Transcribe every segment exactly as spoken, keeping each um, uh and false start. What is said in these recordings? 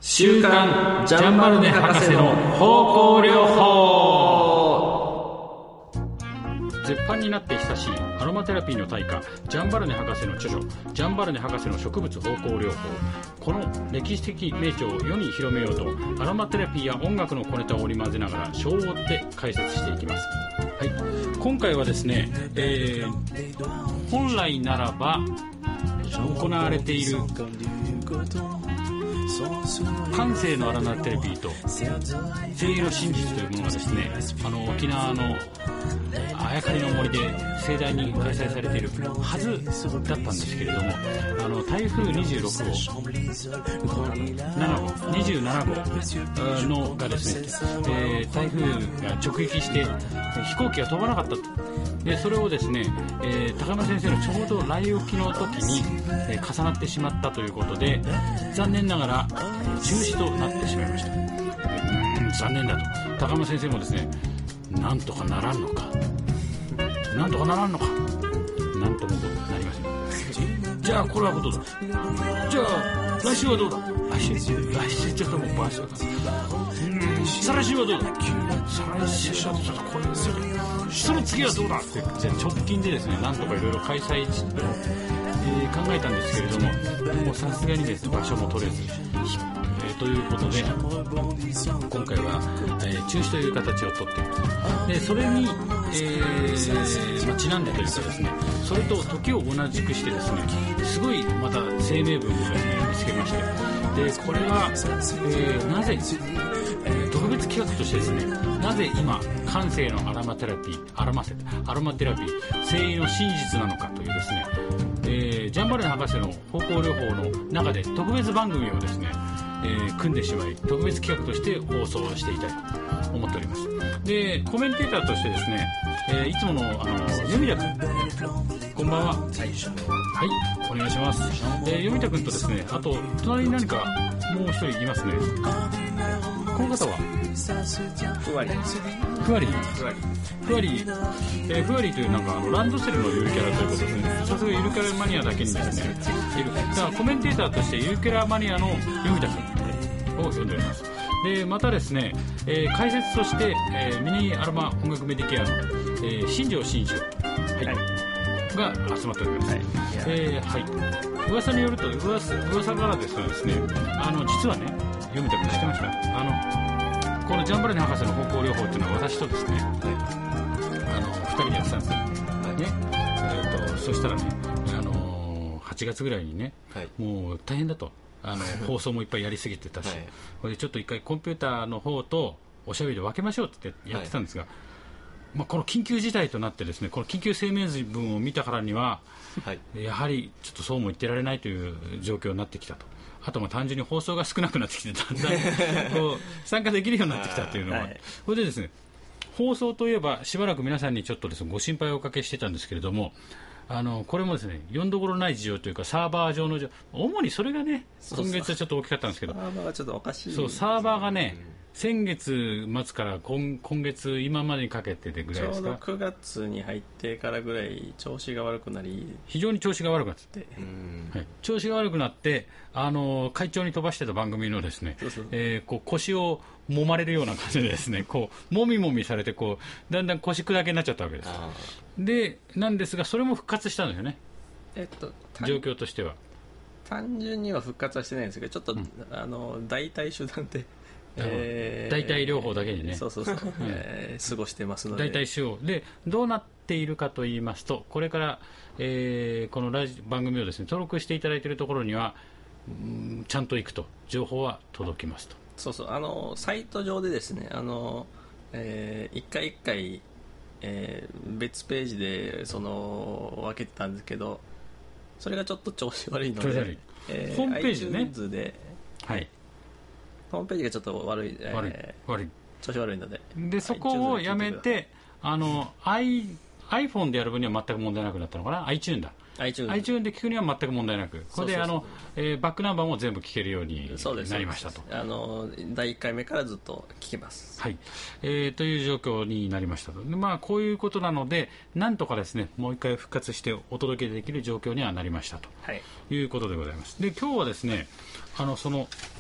週刊ジャンバルネ博士の方向療法。絶版になって久しいアロマテラピーの大家ジャンバルネ博士の著書ジャンバルネ博士の植物方向療法。この歴史的名著を世に広めようとアロマテラピーや音楽の小ネタを織り交ぜながら章を追って解説していきます。はい、今回はですね、えー、本来ならば行われている感性のアロマテラピーと精霊の真実というものがですね、あの沖縄のあやかりの森で盛大に開催されているはずだったんですけれども、あの台風にじゅうろくごうななごにじゅうななごうのがですね、えー、台風が直撃して飛行機が飛ばなかったと。でそれをですね、えー、高山先生のちょうど来沖の時に、えー、重なってしまったということで残念ながら中止となってしまいました。うん残念だと。高山先生もですね、なんとかならんのかなんとかならんのかなんともなりません。じゃあこれはことだ。じゃあ来週はどうだ。来週来週ちょっともうバースだ。うん再来週はどうだ。再来週はちょっとこれですよ。その次はどうだって直近でですね、なんとかいろいろ開催地を、えー、考えたんですけれども、もうさすがにですね場所も取れず、えー、ということで今回は、えー、中止という形をとっています。でそれに、えーまあ、ちなんでというかですね、それと時を同じくしてですね、すごいまた声明文をですね見つけまして、でこれは、えー、なぜ特別企画としてですね、なぜ今感性のアロマテラピーアロマセアロマテラピー精霊の真実なのかというですね、えー、ジャンバルネ博士の方向療法の中で特別番組をですね、えー、組んでしまい特別企画として放送していたいと思っております。でコメンテーターとしてですね、えー、いつものあの読田君こんばんは。はい、お願いします。えー、読田君とですね、あと隣に何かもう一人いますね。この方はふわりふわりふわりふわり、えー、ふわりというなんかあのランドセルのゆるキャラということですね。さすがゆるキャラマニアだけにですねいる。だからコメンテーターとしてゆるキャラマニアの読田君を呼んでおります。でまたですね、えー、解説として、えー、ミニアロマ音楽メディケアの、えー、新庄真一郎、はいはい、が集まっております。はい、えーはい、噂によると 噂, 噂からですとですね、あの実はね読みたく知ってました。あのこのジャンバルネ博士の方向療法っていうのは私とですね、はい、あのふたりでやってたんですよ、はいねえー、とそしたらね、あのはちがつぐらいにね、はい、もう大変だと、あの放送もいっぱいやりすぎてたし、はい、これでちょっと一回コンピューターの方とおしゃべりで分けましょうってやってたんですが、はいまあ、この緊急事態となってですね、この緊急声明文を見たからには、はい、やはりちょっとそうも言ってられないという状況になってきたと。あとも単純に放送が少なくなってきてだんだんこう参加できるようになってきたというのは、はい、これでですね、放送といえばしばらく皆さんにちょっとですねご心配をおかけしてたんですけれども、あのこれもですねよんどころない事情というかサーバー上の主にそれがね今月はちょっと大きかったんですけど、 サーバーがちょっとおかしい、 そうサーバーがね、うん先月末から今、今月今までにかけてでぐらいですか。 ちょうどくがつに入ってからぐらい調子が悪くなり、 非常に調子が悪くなって、うんはい、調子が悪くなってあの会長に飛ばしてた番組のですね、そうそう、えー、こう腰を揉まれるような感じでですねこうもみもみされてこうだんだん腰砕けになっちゃったわけです。でなんですがそれも復活したんですよね、 えっと、 状況としては単純には復活はしてないんですけど、ちょっと、うん、あの代替手段でえー、代替療法だけにね、 そうそうそう、えー、過ごしてますので、 代替手法でどうなっているかと言いますと、これから、えー、このラジ番組をですね登録していただいているところには、うん、ちゃんと行くと情報は届きますと。 そうそう、あのサイト上でですね、あの、えー、一回一回、えー、別ページでその分けてたんですけど、それがちょっと調子悪いので、 えー、ホームページね、 iTunes で、はい、ホームページがちょっと悪い、えー、悪い悪い調子悪いので、 でそこをやめて、あの I iPhone でやる分には全く問題なくなったのかな。 iTunes だ iTunes, iTunes で聞くには全く問題なく、これであの、えー、バックナンバーも全部聞けるようになりましたと。 あのだいいっかいめからずっと聞けます、 はい、えー、という状況になりましたと。で、まあ、こういうことなのでなんとかですねもう一回復活してお届けできる状況にはなりましたと、はい、いうことでございます。で今日はですね、あのその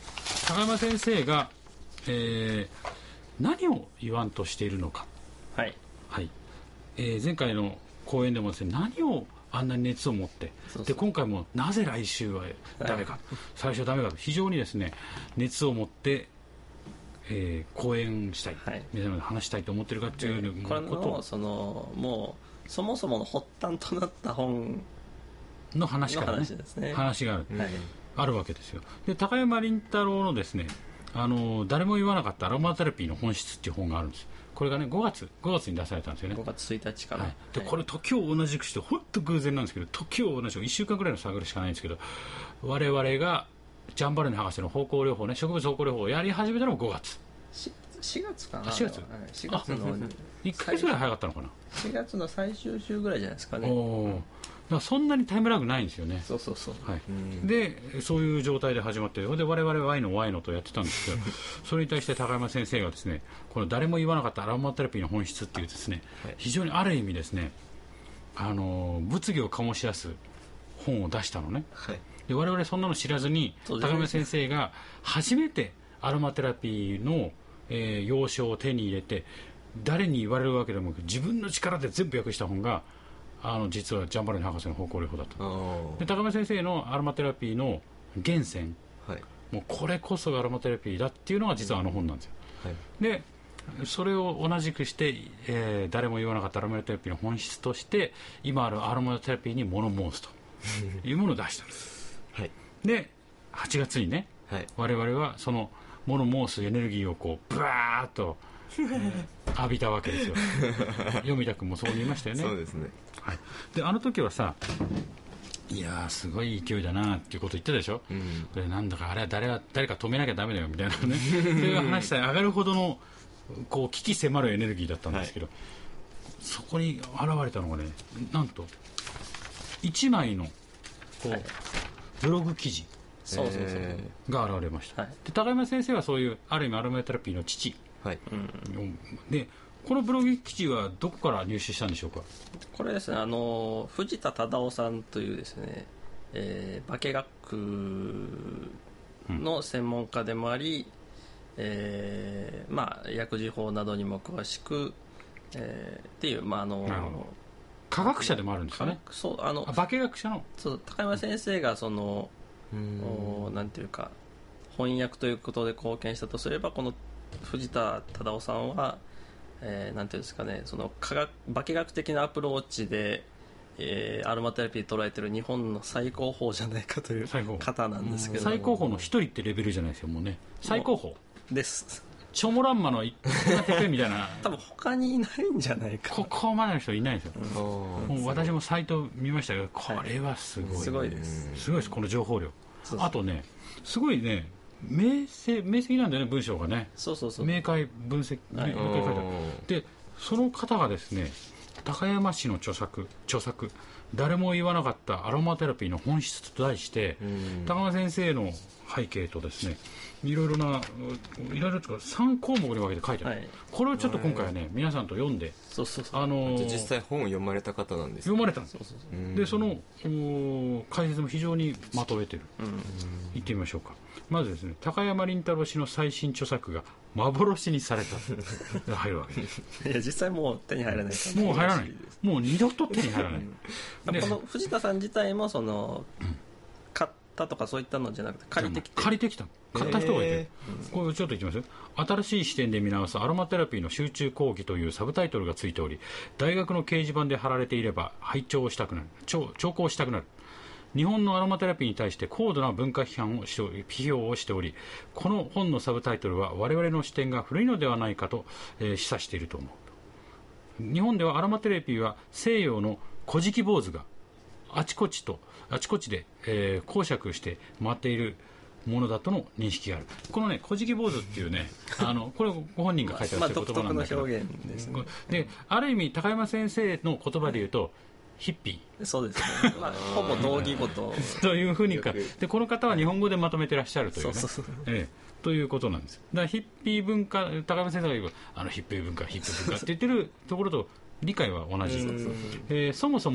高山先生が、えー、何を言わんとしているのか、 はいはいえー、前回の講演でもですね、何をあんなに熱を持って、 そうそうで今回もなぜ来週はダメか、はい、最初はダメかと非常にですね熱を持って、えー、講演したい、はい、皆様で話したいと思っているかというこれのそのもうそもそもの発端となった本の話から、ね、 話ですね、 話がある、 はい、 あるわけですよ。で高山林太郎のですね、あの誰も言わなかったアロマテラピーの本質っていう本があるんです。これがねごがつに出されたんですよね。 ごがつついたちから、 はい、でこれ時を同じくして本当偶然なんですけど、時を同じくいっしゅうかんぐらいの差ぐらいしかないんですけど、我々がジャンバルネ博士の芳香療法ね、植物芳香療法をやり始めたのもごがつ、 しがつかな、 しがつ、 しがつのいっかげつぐらい早かったのかな、 しがつの最終週ぐらいじゃないですかね。 おだからそんなにタイムラグないんですよね。 そうそうそう、 はい、ででそういう状態で始まって、で我々はワイのワイのとやってたんですけどそれに対して高山先生がですね、この誰も言わなかったアロマテラピーの本質っていうですね、はい、非常にある意味ですね、あの物議を醸し出す本を出したのね、はい、で我々そんなの知らずに高山先生が初めてアロマテラピーの、えー、要所を手に入れて、誰に言われるわけでもなく自分の力で全部訳した本があの実はジャンバルネ博士の芳香療法だった。で高山先生のアロマテラピーの源泉、はい、もうこれこそがアロマテラピーだっていうのが実はあの本なんですよ、はい、でそれを同じくして、えー、誰も言わなかったアロマテラピーの本質として今あるアロマテラピーに物申すというものを出したんです、はい、ではちがつにね、はい、我々はその物申すエネルギーをこうブワーッと、えー、浴びたわけですよ読田君もそう言いましたよね。 そうですね、 はい、であの時はさ、いやーすごい勢いだなっていうこと言ってたでしょ、うん、これなんだかあれは 誰, は誰か止めなきゃダメだよみたいなねそういう話さえ上がるほどのこう危機迫るエネルギーだったんですけど、はい、そこに現れたのがね、なんといちまいのこう、はい、ブログ記事そうそうそうが現れました、はい、で高山先生はそういうある意味アロマテラピーの父、はいうん、でこのブログ記事はどこから入手したんでしょうか。 これですね、あの藤田忠夫さんというですね、えー、化学の専門家でもあり、うんえーまあ、薬事法などにも詳しく、えー、っていう、まあ、あの科学者でもあるんですかね。 そうあの化学者のそう高山先生がそのおなんていうか翻訳ということで貢献したとすれば、この藤田忠夫さんは、えー、なんていうんですかね、その科学化学的なアプローチで、えー、アロマテラピー捉えてる日本の最高峰じゃないかという方なんですけど、 最高峰の一人ってレベルじゃないですよ、もうね、最高峰ですチョモランマの一みたいな多分他にいないんじゃないか、 ここまでの人いないんですよ、うん、もう私もサイト見ましたけど、これはすごい、はい、 すごいですすごいです、この情報量。そうそう、あとねすごいね明晰明晰なんだよね、文章がね。 そうそうそう、 明快分析、はい、明快書いてある。でその方がですね、高山氏の著作著作誰も言わなかったアロマテラピーの本質と題して、高山先生の背景とですね、いろいろないろいろとさんこうもくに分けて書いてある、はい、これをちょっと今回はね皆さんと読んで、 そうそうそう、 あのー、実際本を読まれた方なんです、ね、 読まれたんです。そうそうそう、でその解説も非常にまとめてる。言ってみましょうか。まずですね、高山林太郎氏の最新著作が幻にされた入るわけです。 いや実際もう手に入らないからもう入らない、もう二度と手に入らないこの藤田さん自体もその、うん、買ったとかそういったのじゃなくて借りてきて借りてきた買った人がいて、えー、これちょっと言ってみます。新しい視点で見直すアロマテラピーの集中講義というサブタイトルがついており、大学の掲示板で貼られていれば拝聴したくなる、聴講したくなる。日本のアロマテラピーに対して高度な文化批判をしており批評をしており、この本のサブタイトルは我々の視点が古いのではないかと、えー、示唆していると思う。日本ではアロマテラピーは西洋の古事記坊主があちこちとあちこちで、えー、講釈して回っているものだとの認識がある。このね、古事記坊主っていうねあのこれご本人が書いてある言葉なんだけど、まあ、独特の表現ですね。である意味高山先生の言葉で言うとヒッピー、そうですね、まあ、ほぼ同義語とというふうにかで、この方は日本語でまとめてらっしゃるというね、そうそうそう、ええ、ということなんです。だからヒッピー文化、高山先生が言うあのヒッピー文化ヒッピー文化って言ってるところと理解は同じ。えー、そもそも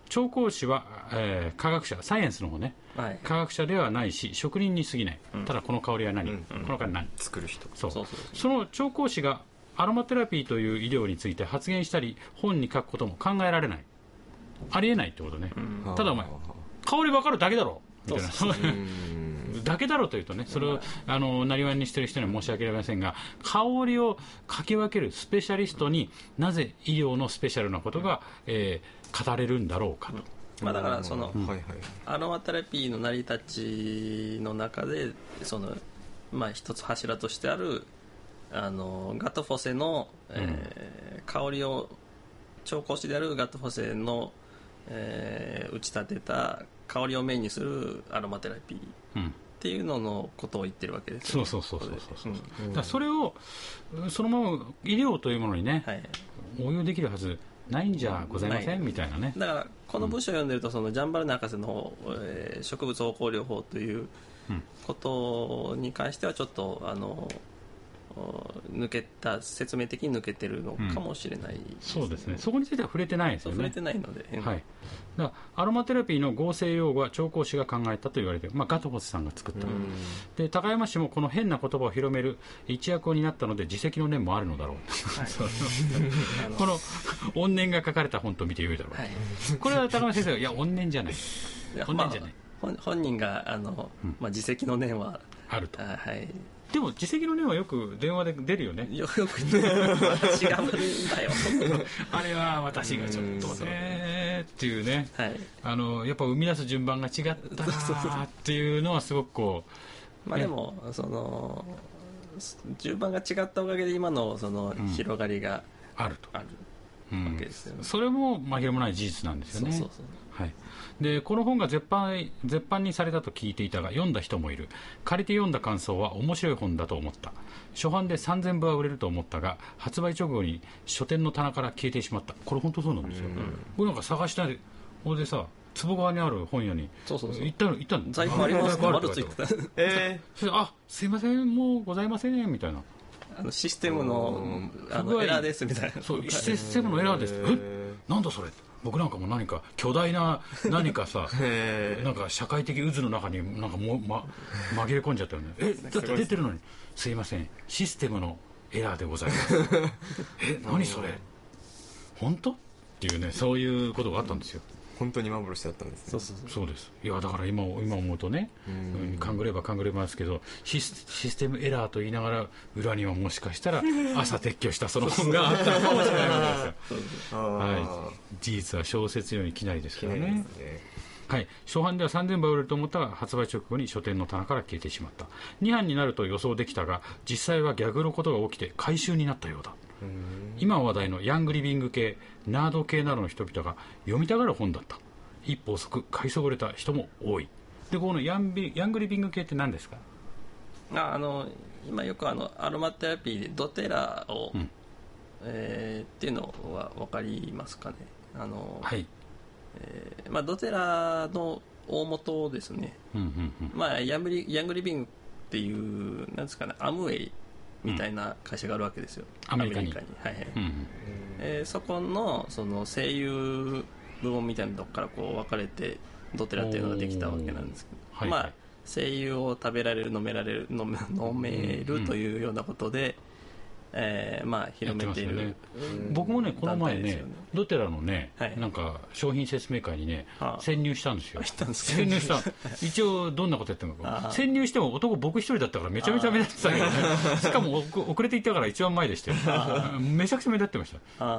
調香師は、えー科学者、サイエンスの方ね、 はい、 科学者ではないし職人に過ぎない、 うん、 ただこの香りは何、 うん、 この香りは何、 作る人、 そうそうそうそう、 その調香師がアロマテラピーという医療について発言したり本に書くことも考えられない、ありえないってことね、うん、ただお前香り分かるだけだろみたいな、そうそうだけだろというとね、それをあのなりわいにしている人には申し訳ありませんが、香りを嗅き分けるスペシャリストになぜ医療のスペシャルなことが、えー、語れるんだろうかと、 まあ、だからその、 うんはいはい、 アロマテラピーの成り立ちの中でその、まあ、一つ柱としてあるあのガトフォセの、えー、香りを調香師であるガトフォセの、えー、打ち立てた香りをメインにするアロマテラピー、うんっていうののことを言ってるわけですよね。 そうそうそうそうそう、うん、だからそれをそのまま医療というものにね、はい、応用できるはずないんじゃございませんみたいなね。 だからこの文章を読んでると、そのジャンバルナ博士の、えー、植物芳香療法ということに関してはちょっとあの抜けた説明的に抜けてるのかもしれない、ねうん、そうですね。そこについては触れてないですよね。 触れてないので、うん、 はい。だからアロマテラピーの合成用語は調香師が考えたと言われている、まあ、ガトフォスさんが作った、うん、で高山氏もこの変な言葉を広める一役を担ったので自責の念もあるのだろう、はい、この怨念が書かれた本と見てよいだろう、はい、これは高山先生がいや怨念じゃない怨念じゃない、 まあ、本人があの、うんまあ、自責の念はあると、 あ、はい、 でも自責の念はよく電話で出るよね。 よく私が悪いんだよあれは私がちょっとねっていうね、はい、あのやっぱ生み出す順番が違ったなっていうのはすごくこうまあでもその順番が違ったおかげで今のその広がりが、うん、あるとあるわけですよね、 うん、それも紛れもない事実なんですよね。 そうそうそう、 はい、でこの本が絶版、絶版にされたと聞いていたが読んだ人もいる。借りて読んだ感想は面白い本だと思った。初版でさんぜんぶは売れると思ったが発売直後に書店の棚から消えてしまった。これ本当そうなんですよ。僕なんか探したいほんでさ坪川にある本屋にそうそうそう行ったの行ったの在庫ありますか丸ついてたえー、あすいませんもうございませんみたいな、 あのシステムの、あのエラーですみたいな、 そうシステムのエラーですえなんだそれ。僕なんかも何か巨大な何かさなんか社会的渦の中になんかも、ま、紛れ込んじゃったよね。えだって出てるのにすいませんシステムのエラーでございますえ何それ本当っていうね、そういうことがあったんですよ。 本当に幻だったんですね。 そうそうそうそうです。いやだから今今思うとね、うん、勘ぐれば勘ぐれますけどシス、システムエラーと言いながら裏にはもしかしたら朝撤去したその本があったかもしれないわけですよはい、事実は小説よりきなりですから ね, ねはい、初版ではさんぜんぶは売れると思ったが発売直後に書店の棚から消えてしまった。に版になると予想できたが実際は逆のことが起きて回収になったようだ。今話題のヤングリビング系ナード系などの人々が読みたがる本だった。一歩遅く買いそぼれた人も多い。でこのヤンビヤングリビング系って何ですか。 ああの今よくあのアロマテラピーでドテラを、うんえー、っていうのは分かりますかね。あの、はいえーまあ、ドテラの大元ですね、うんうんうんまあ、ヤングリヤングリビングっていうなんですかねアムウェイみたいな会社があるわけですよ、 うん、アメリカに、 アメリカに、はいはいうんえー、そこ の, その声優部門みたいなとこからこう分かれてドテラっていうのができたわけなんですけど、はいはいまあ、声優を食べられる飲められる 飲, め飲めるというようなことで、えーまあ、広めている、ね、 僕もねこの前 ね, ねドテラのね、はい、なんか商品説明会にね、はあ、潜入したんですよ。潜入した一応どんなことやってるのか潜入しても男僕一人だったからめちゃめちゃ目立ってたけどねしかも遅れていったから一番前でしたよめちゃくちゃ目立ってました。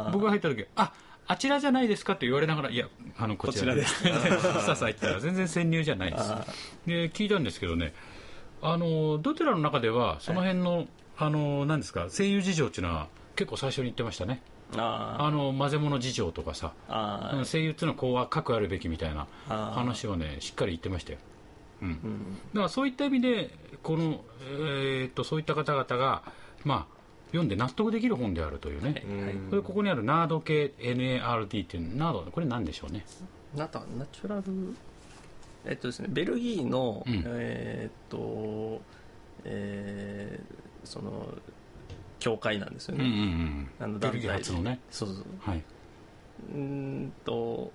僕が入った時ああちらじゃないですかって言われながらいやあのこちらですさあさあ言ったら全然潜入じゃないですで聞いたんですけどねあのドテラの中ではその辺の、はいあの何ですか声優事情っていうのは結構最初に言ってましたね。ああの混ぜ物事情とかさあ声優っていうのはこうは各あるべきみたいな話をねしっかり言ってましたよ、うんうん、だからそういった意味でこの、えー、っとそういった方々が、まあ、読んで納得できる本であるというね、はいはい、これここにあるナード系 エヌエーアールディー っていうナードこれ何でしょうね。 ナタナチュラルえっとですねベルギーの、うん、えー、っとえーその教会なんですよね、うんうんうん、あの団体ベルギー初のねそうそう、はい、うんと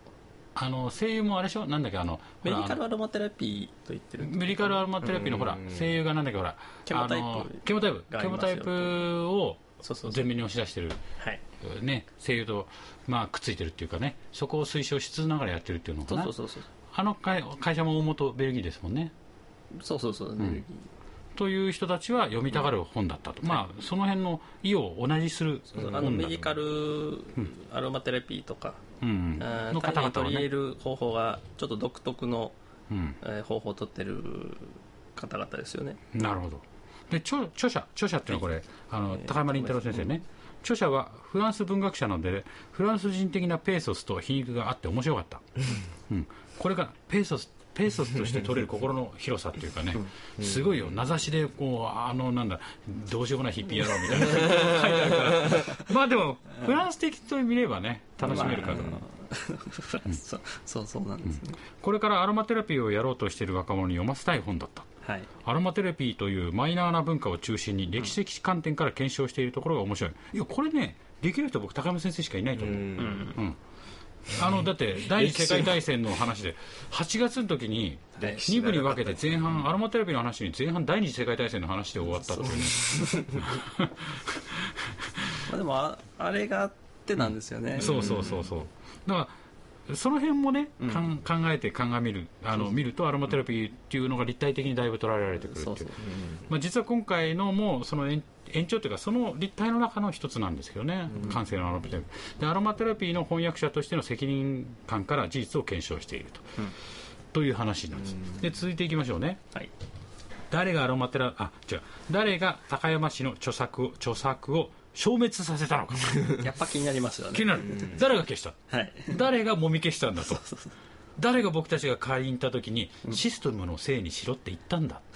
あの声優もあれでしょ、なんだっけ、あのメディカルアロマテラピーと言ってる。 メディカルアロマテラピーのほら声優がなんだっけ、ほらケモタイプケモタイプケモタイプを前面に押し出してる、 はいね、声優と、まあ、くっついてるっていうかね、そこを推奨しつつながらやってるっていうのかな。 そうそうそうそう、 あの会会社も大元ベルギーですもんね。 そうそうそう、うん、ベルギーという人たちは読みたがる本だったと、うん、まあその辺の意を同じする本だと。あのメディカルアロマテラピーとか、うん、の方々を取り入れる方法がちょっと独特の、うんえー、方法を取ってる方々ですよね。 なるほど。で著, 著者著者っていうのはこれ、あの高山林太郎先生ね、うん、著者はフランス文学者なのでフランス人的なペーソスと皮肉があって面白かった、うん、これがペーソスペーソスとして取れる心の広さっていうかね、すごいよ、名指しでこう、あのなんだどうしようもないヒッピー野郎みたいな書いてあるからまあでもフランス的と見ればね楽しめるかと、まあうん、そうそうそうなんですね、うん、 これからアロマテラピーをやろうとしている若者に読ませたい本だった、はい、アロマテラピーというマイナーな文化を中心に歴史的観点から検証しているところが面白い。いやこれねできる人僕高山先生しかいないと思う、うんうんあのだって第二次世界大戦の話ではちがつの時にに部に分けて前半アロマテラピーの話に前半第二次世界大戦の話で終わったっていうねまあでも あ, あれがあってなんですよね、 うん、そうそうそうそうだからその辺もね、うん、考えて鑑みるあの見るとアロマテラピーっていうのが立体的にだいぶ捉えられてくるっていう、そうそう、まあ、実は今回のもその延延長というかその立体の中の一つなんですけどね、うん、感性のアロマテラピーでアロマテラピーの翻訳者としての責任感から事実を検証していると、うん、という話なんです、うん、で続いていきましょうね、はい、誰がアロマテラあ違う誰が高山氏の著作を著作を消滅させたのかやっぱ気になりますよね。 気になる、うん、誰が消した、はい、誰がもみ消したんだとそうそうそう誰が僕たちが買いに行った時に、うん、システムのせいにしろって言ったんだ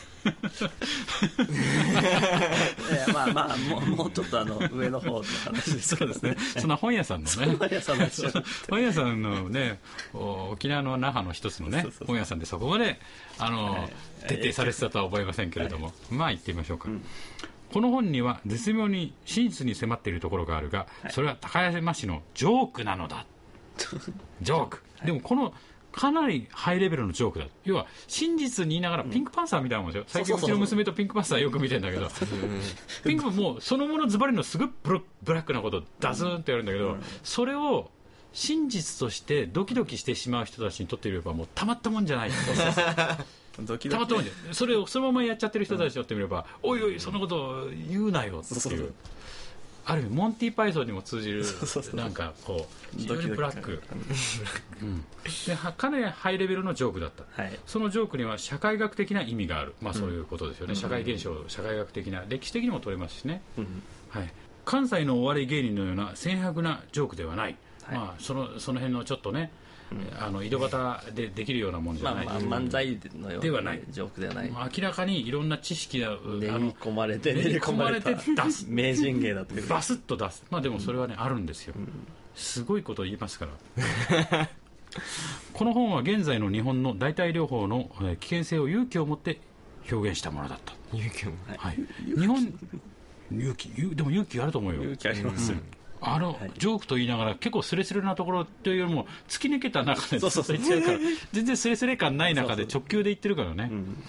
いやまあまあもう、もうちょっとあの上の方の話ですそうですねそんな本屋さんのね本屋さんの本屋さんのね沖縄の那覇の一つのねそうそうそう本屋さんでそこまであの、はい、徹底されてたとは思いませんけれども、はい、まあ言ってみましょうか、うん、この本には絶妙に真実に迫っているところがあるが、はい、それは高山氏のジョークなのだジョークでもこのかなりハイレベルのジョークだ。要は真実に言いながらピンクパンサーみたいなもんですよ、うん、最近うちの娘とピンクパンサーよく見てるんだけどピンクもうそのものズバリのすごいブラックなことをダズーンとやるんだけど、うん、それを真実としてドキドキしてしまう人たちにとってみればもうたまったもんじゃないドキドキたまったもんじゃないそれをそのままやっちゃってる人たちにとってみれば、うん、おいおいそんなことを言うなよっていう、そうそうそうある意味モンティパイソンにも通じるなんかこう非常にブラックうん、でかなりハイレベルのジョークだった、はい、そのジョークには社会学的な意味がある、まあ、そういうことですよね、うん、社会現象社会学的な歴史的にも取れますしね、うんはい、関西のお笑い芸人のような浅白なジョークではない、はいまあ、そのその辺のちょっとねうん、あの井戸端でできるようなもんじゃない、 まあまあ、漫才のようなジョークではない、 明らかにいろんな知識が練り込まれて練り込まれて出す名人芸だというバスッと出す、まあでもそれはね、うん、あるんですよ、うん、すごいことを言いますからこの本は現在の日本の代替療法の危険性を勇気を持って表現したものだった。 勇気を、 はい、日本勇気でも勇気あると思うよ。 勇気ありますよ、うんあの、はい、ジョークと言いながら結構スレスレなところというよりも突き抜けた中でずっと言ってるから全然スレスレ感ない中で直球で言ってるからね。そうそう、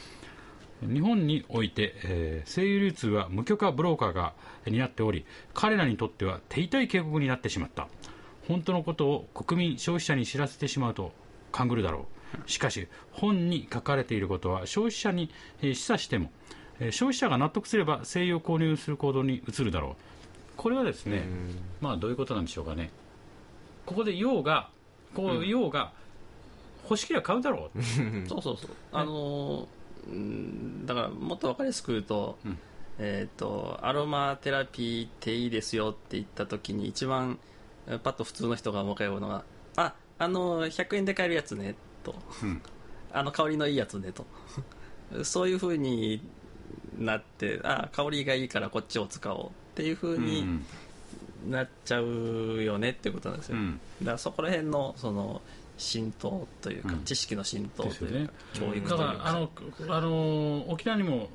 うん、日本において、えー、声優流通は無許可ブローカーが担っており彼らにとっては手痛い警告になってしまった。本当のことを国民消費者に知らせてしまうと勘ぐるだろう。しかし本に書かれていることは消費者に、えー、示唆しても、えー、消費者が納得すれば声優を購入する行動に移るだろう。これはですね、まあどういうことなんでしょうかね。ここで用がこう用が欲しければ買うだろうそうそうそう、あのー、だからもっと分かりやすく言うと、うんえー、とアロマテラピーっていいですよって言った時に一番パッと普通の人が思い浮かぶのがあ、あのひゃくえんで買えるやつねと、うん、あの香りのいいやつねとそういう風になってあ香りがいいからこっちを使おうっていう風になっちゃうよねってことなんですよ、うん、だからそこら辺のその浸透というか、うん、知識の浸透というか、ね、教育というかだからあのあの沖縄にも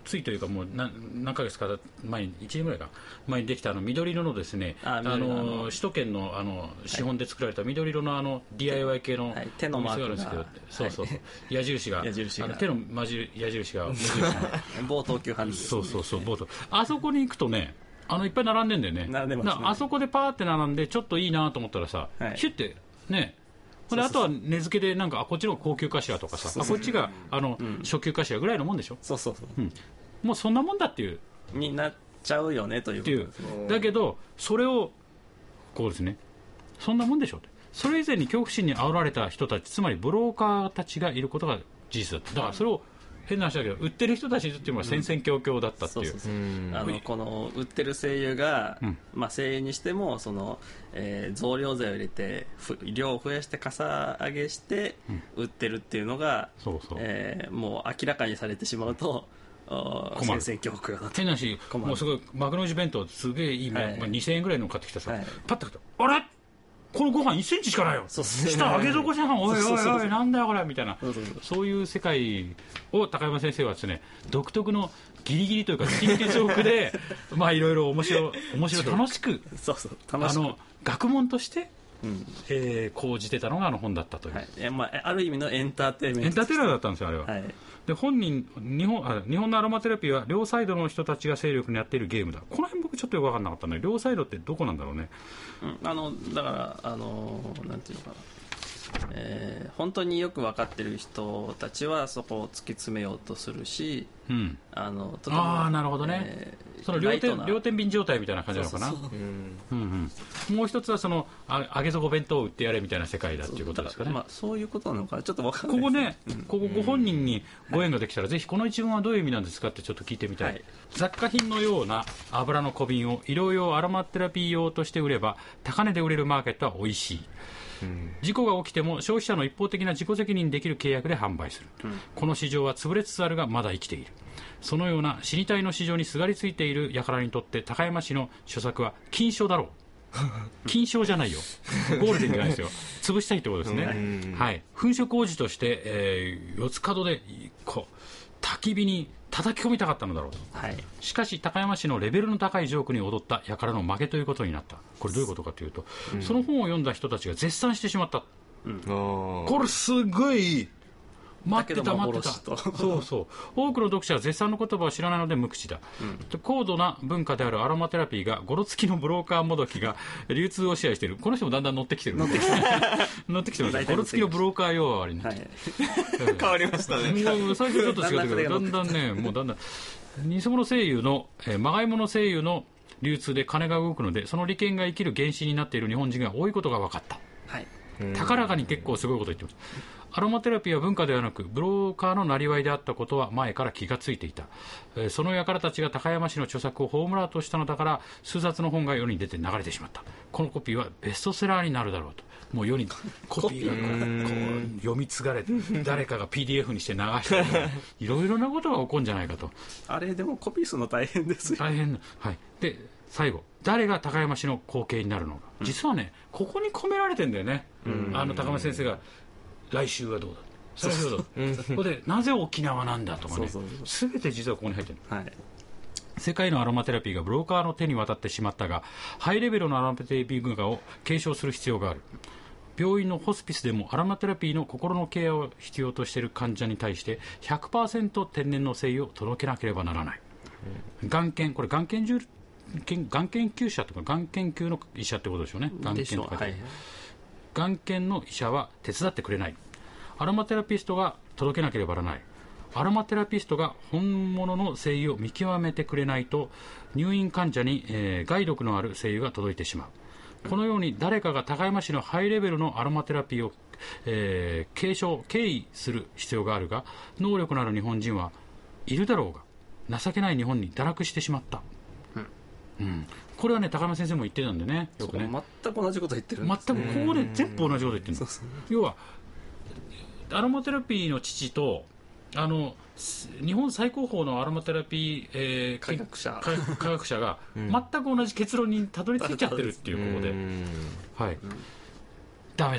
ついというかもう 何, 何ヶ月か前にいちねんぐらいか前にできたあの緑色のですね、ああの首都圏 の, あの資本で作られた緑色のあの ディーアイワイ 系のお店があるんですけど、 はい、そうそうそう、はい、矢印が矢印があの手のまじ矢印が某東急ハンズ、ね、 そうそうそう某あそこに行くとね、あのいっぱい並んでんだよね。 並んでますね。 あそこでパーって並んでちょっといいなと思ったらさ、はい、ヒュッてね、であとは値付けでなんかあこっちの高級かしらとかさ、そうそうそう、あこっちがあの、うん、初級かしらぐらいのもんでしょ。 そうそうそう、 うん、もうそんなもんだっていうになっちゃうよねということですね。 だけどそれをこうですね、そんなもんでしょって、それ以前に恐怖心に煽られた人たち、つまりブローカーたちがいることが事実だった。だからそれを変な話だけど売ってる人たちっていうのは戦々恐々だったっていう、 あのこの売ってる声優が、うん、まあ、声優にしてもその、えー、増量税を入れて量を増やしてかさ上げして売ってるっていうのが、うん、そうそう、えー、もう明らかにされてしまうと戦々恐々だった。 変な話、もうすごい幕の内弁当すげえいい、はい、まあ、にせんえんぐらいの買ってきたさ、はい、パッと買ったあれこのご飯いっセンチしかないよ、そうそう、下上げ底じゃん、おいおいおいなんだよこれみたいな、そうそうそう、そういう世界を高山先生はですね、独特のギリギリというかスキンケジョークでまあいろいろ面白面白楽しくそうそう楽しくあの学問として、うん、えー、講じてたのがあの本だったという、はい、 まあ、ある意味のエンターテインメント、 エンターテイナーだったんですよあれは、はい、で本人 日本, あ日本のアロマテラピーは両サイドの人たちが勢力にやっているゲームだ。この辺僕ちょっとよく分かんなかったね。両サイドってどこなんだろうね、 うん、あのだからあのなんていうのかな、えー、本当によく分かってる人たちはそこを突き詰めようとするし、うん、あのとてもああなるほどね、えー、その両天両天秤状態みたいな感じなのかな。そうそうそう、うんうんうん、もう一つはそのあ揚げ底弁当を売ってやれみたいな世界だっていうことですかね。 そう、まあ、そういうことなのかな、ちょっと分かんないここね、うん、ここご本人にご縁ができたら、うん、ぜひこの一文はどういう意味なんですかってちょっと聞いてみたい、はい、雑貨品のような油の小瓶を医療用アロマテラピー用として売れば高値で売れるマーケットは美味しい。事故が起きても消費者の一方的な自己責任できる契約で販売する、うん、この市場は潰れつつあるがまだ生きている。そのような死に体の市場にすがりついている輩にとって高山氏の著作は金賞だろう金賞じゃないよゴールデンじゃないですよ潰したいってことですね、はい、粉飾王子として、えー、四つ角でこう焚き火に叩き込みたかったのだろうと、はい、しかし高山氏のレベルの高いジョークに踊った輩の負けということになった。これどういうことかというと、うん、その本を読んだ人たちが絶賛してしまった、うん、これすごい待ってた待ってたそうそう、多くの読者は絶賛の言葉を知らないので無口だ、うん、高度な文化であるアロマテラピーがゴロ付きのブローカーもどきが流通を支配している。この人もだんだん乗ってきてる乗ってきて乗ってきてます。ゴロ付きのブローカー用はありに、はい、 変わりましたね。 もう最初ちょっと違うけどだんだんね、もうだんだん偽物声優の、えー、まがいもの声優の流通で金が動くので、その利権が生きる原資になっている日本人が多いことが分かった、はい、高らかに結構すごいこと言ってます。アロマテラピーは文化ではなくブローカーのなりわいであったことは前から気がついていた、えー、その輩たちが高山氏の著作を葬ろうとしたのだから数冊の本が世に出て流れてしまった。このコピーはベストセラーになるだろうと。もう世にコピーがこう読み継がれて誰かが ピーディーエフ にして流していろいろなことが起こるんじゃないかと。 あれでもコピーするの大変ですよ。 大変、はい、で最後誰が高山氏の後継になるのか、うん、実はねここに込められてるんだよね。あの高山先生が来週はどうだ、それはどうだ、ここでなぜ沖縄なんだとかね、すべて実はここに入ってる、はい、世界のアロマテラピーがブローカーの手に渡ってしまったがハイレベルのアロマテラピー文化を継承する必要がある。病院のホスピスでもアロマテラピーの心のケアを必要としている患者に対して ひゃくパーセント 天然の精油を届けなければならない、うん、がん研これがん研究がん研究者とかがん研究の医者ってことでしょうね。がん研とか、はい、がん研の医者は手伝ってくれない。アロマテラピストが届けなければならない。アロマテラピストが本物の精油を見極めてくれないと入院患者に、えー、害毒のある精油が届いてしまう。このように誰かが高山市のハイレベルのアロマテラピーを、えー、継承敬意する必要があるが能力のある日本人はいるだろうが情けない日本に堕落してしまった、うんうん、これはね高山先生も言ってたんでね、よくね全く同じこと言ってるんです、 全くここで全部同じこと言ってるんです。要はアロマテラピーの父とあの日本最高峰のアロマテラピー、えー、科学者科学者が全く同じ結論にたどり着いちゃってるっていうことで、はい、ダメだと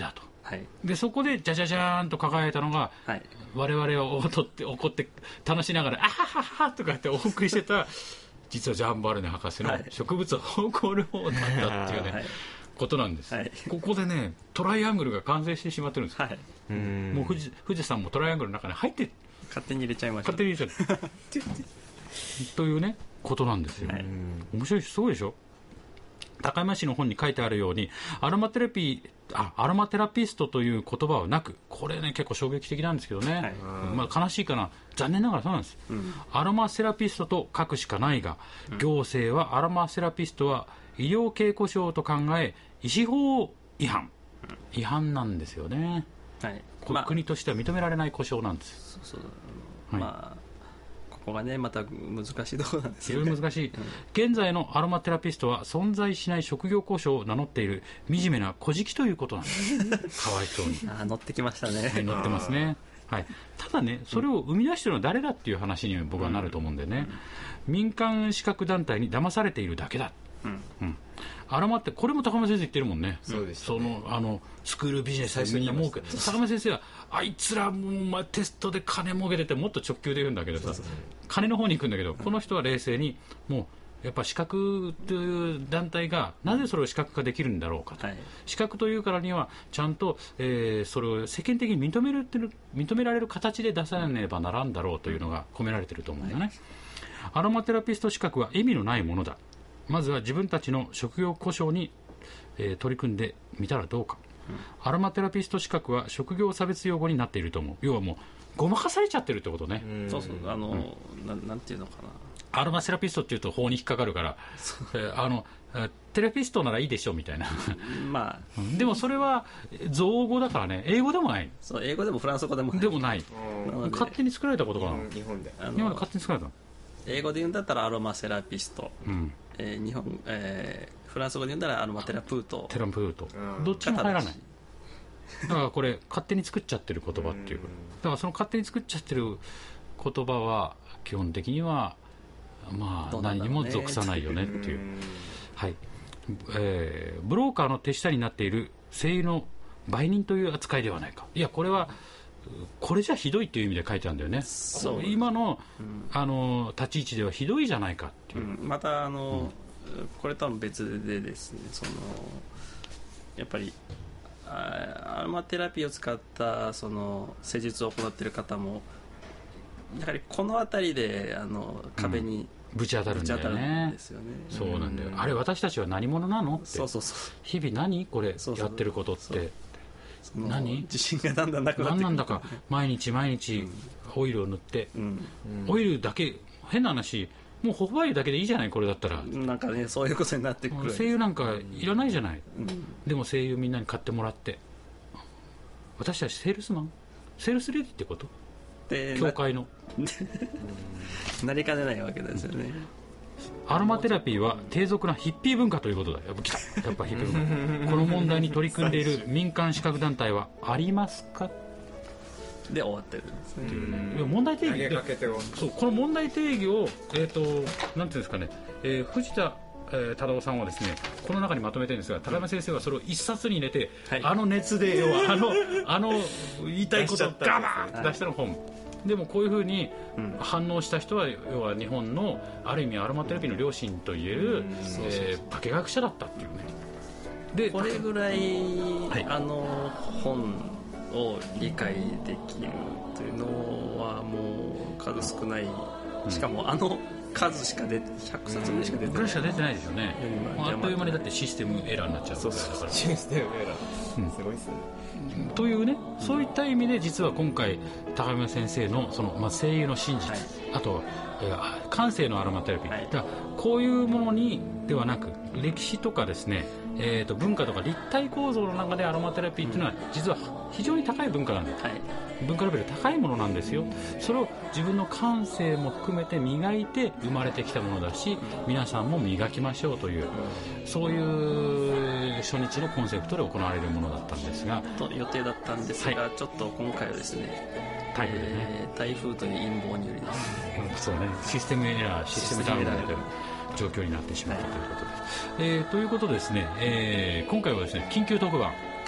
はい、 でそこでじゃじゃじゃーんと輝いたのが、 はい、 我々を踊って怒って楽しながらあはははとかってお送りしてた実はジャン・バルネ博士の植物を誇る方だったっていうね、はい、ことなんです、はい、ここでねトライアングルが完成してしまってるんです、はい、うーんもう富士、富士山もトライアングルの中に入って勝手に入れちゃいました。 勝手に入れちゃうというねことなんですよ、はい、面白いしすごいでしょ。高山氏の本に書いてあるようにアロマテラピーあアロマテラピストという言葉はなく、これね結構衝撃的なんですけどね、はい、まあ、悲しいかな、残念ながらそうなんです、うん、アロマセラピストと書くしかないが、うん、行政はアロマセラピストは医療系故障と考え医師法違反、うん、違反なんですよね、はい、まあ、国としては認められない故障なんです。そうそう、 はい、まあここがねまた難しいところなんですよね。 非常に難しい、うん、現在のアロマテラピストは存在しない職業故障を名乗っている惨めな小じということなんですかわいそうに。 あ乗ってきましたね、 はい、乗ってますね、はい、ただねそれを生み出しているのは誰だっていう話に僕はなると思うんでね、うん、民間資格団体に騙されているだけだ、うんうん、アロマってこれも高村先生言ってるもんね。そうですね、そのあのスクールビジネスでみんな儲け、高村先生はあいつらもう、まあ、テストで金儲けててもっと直球で言うんだけどさ、そうそうそう、金の方に行くんだけど、この人は冷静にもうやっぱ資格という団体がなぜそれを資格化できるんだろうかと、はい、資格というからにはちゃんと、えー、それを世間的に認めるってる認められる形で出さなければならんだろうというのが込められていると思うんだね、はい、アロマテラピスト資格は意味のないものだ。まずは自分たちの職業故障に、えー、取り組んでみたらどうか、うん、アロマテラピスト資格は職業差別用語になっていると思う。要はもうごまかされちゃってるってことね。 うんそうそう、あの、うん、な, なんていうのかな、アロマセラピストっていうと法に引っかかるから、えー、あのテラピストならいいでしょみたいなまあ、でもそれは造語だからね、英語でもない。 そう、英語でもフランス語でもないでもない勝手に作られたことかな。 日本で日本で勝手に作られた。 英語で言うんだったらアロマセラピスト、うんえー日本えー、フランス語で言うんだらアロマテラプートテラプート、うん、どっちも入らない。だからこれ勝手に作っちゃってる言葉っていう、だからその勝手に作っちゃってる言葉は基本的にはまあ何にも属さないよねっていう、はい、えー、ブローカーの手下になっている声優の売人という扱いではないか。いやこれはこれじゃひどいっていう意味で書いてあるんだよね。そう今の、うん、あの立ち位置ではひどいじゃないかっていう、 うん、またあの、うん、これとは別でですね、そのやっぱりアロマテラピーを使ったその施術を行っている方もやはりこの辺りであの壁に、 うん、ぶち当たるんだよね。 ですよね。 そうなんだよ、うん、あれ私たちは何者なのって。そうそうそう、日々何これやってることって、そうそうそう、何自信がだんだんなくなってくる、 何なんだか毎日毎日オイルを塗って、うん、オイルだけ変な話もうホホバイルだけでいいじゃないこれだったら。 なんかねそういうことになってくる。 精油なんかいらないじゃない、うん、でも精油みんなに買ってもらって私たちセールスマンセールスレディってこと教会のなりかねないわけですよね。 アロマテラピーは低俗なヒッピー文化ということだ。やっぱ来たやっぱヒッピー文化この問題に取り組んでいる民間資格団体はありますかで終わってるんですね。 いや問題定義そうこの問題定義を、えー、となんていうんですかね、えー、藤田えー、忠夫さんはですねこの中にまとめてるんですが、高山先生はそれを一冊に入れて、はい、あの熱で要はあのあの言いたいことをガバーッと出したの本、はい、でもこういうふうに反応した人は、うん、要は日本のある意味アロマテラピーの両親といえる、えー、化学者だったっていうね。 でこれぐらい、はい、あの本を理解できるというのはもう数少ない、うん、しかもあの数しか出てひゃくさつぐらいしか出てない、 ぐらいしか出てないですよね。あっという間にだってシステムエラーになっちゃう。 そうそうそう、システムエラー、うん、すごいっすね。 というね、そういった意味で実は今回高山先生のその、まあ、声優の真実、はい、あと、えー、感性のアロマテラピー、はい、だこういうものにではなく歴史とかですね、えー、と文化とか立体構造の中でアロマテラピーっていうのは実は非常に高い文化なんです、はい、文化レベル高いものなんですよ。それを自分の感性も含めて磨いて生まれてきたものだし、皆さんも磨きましょうという、そういう初日のコンセプトで行われるものだったんですがと予定だったんですが、はい、ちょっと今回はですね台風でね、えー、台風という陰謀によりですね、 うん、そうね、システムエラーシステムダウンという状況になってしまったということです、はい、えー、ということでですね、えー、今回はですね緊急特番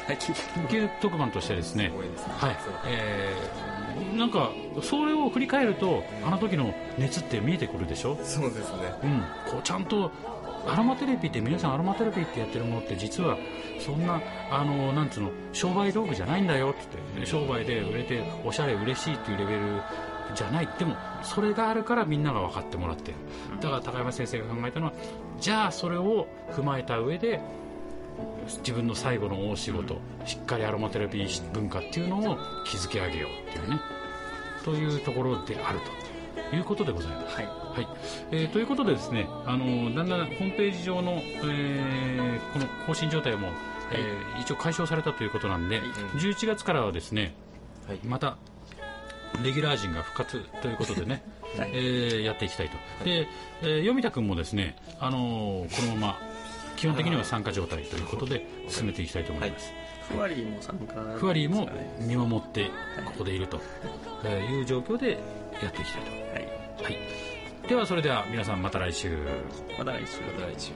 緊急特番としてですね、 すごいですね。 はい、えー、なんかそれを振り返ると、あの時の熱って見えてくるでしょ。 そうですね。 うん、こうちゃんとアロマテラピーって、皆さんアロマテラピーってやってるものって実はそんなあのなんつうの商売道具じゃないんだよって言って、商売で売れておしゃれ嬉しいっていうレベルじゃない。でもそれがあるからみんなが分かってもらってる。だから高山先生が考えたのは、じゃあそれを踏まえた上で自分の最後の大仕事、しっかりアロマテラピー文化っていうのを築き上げようっていうね、というところであるということでございます。 はいはい、えー、ということでですね、あのだんだんホームページ上の、えー、この更新状態も、えー、一応解消されたということなんで、はい、じゅういちがつからはですね、はい、またレギュラー陣が復活ということでね、はい、えー、やっていきたいと。で、えー、読田君もですね、あのー、このまま基本的には参加状態ということで進めていきたいと思います。 はい、ふわりーも参加、ね、 ふわりーも見守ってここでいるという状況でやっていきたいと。はい、はい、ではそれでは皆さんまた来週。 また来週。 また来週。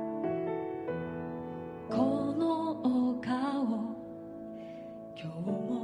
この丘を今日も